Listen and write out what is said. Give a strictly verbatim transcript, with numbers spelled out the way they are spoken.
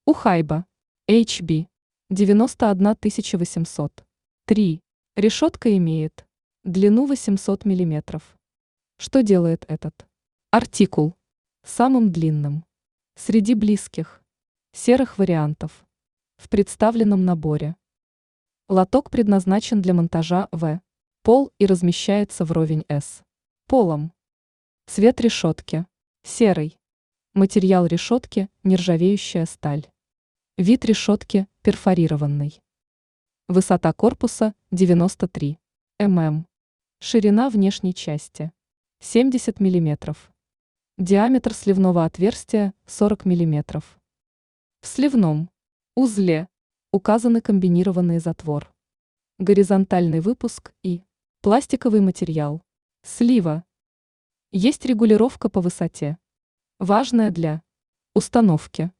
Ухайба. эйч би. девяносто одна тысяча восемьсот. три. Решетка имеет длину восемьсот миллиметров. Что делает этот артикул самым длинным среди близких серых вариантов в представленном наборе? Лоток предназначен для монтажа в пол и размещается вровень с полом. Цвет решетки серый. Материал решетки нержавеющая сталь. Вид решетки перфорированный. Высота корпуса девяносто три миллиметра. Ширина внешней части семьдесят миллиметров. Диаметр сливного отверстия сорок миллиметров. В сливном узле указаны комбинированный затвор, горизонтальный выпуск и пластиковый материал слива. Есть регулировка по высоте, важная для установки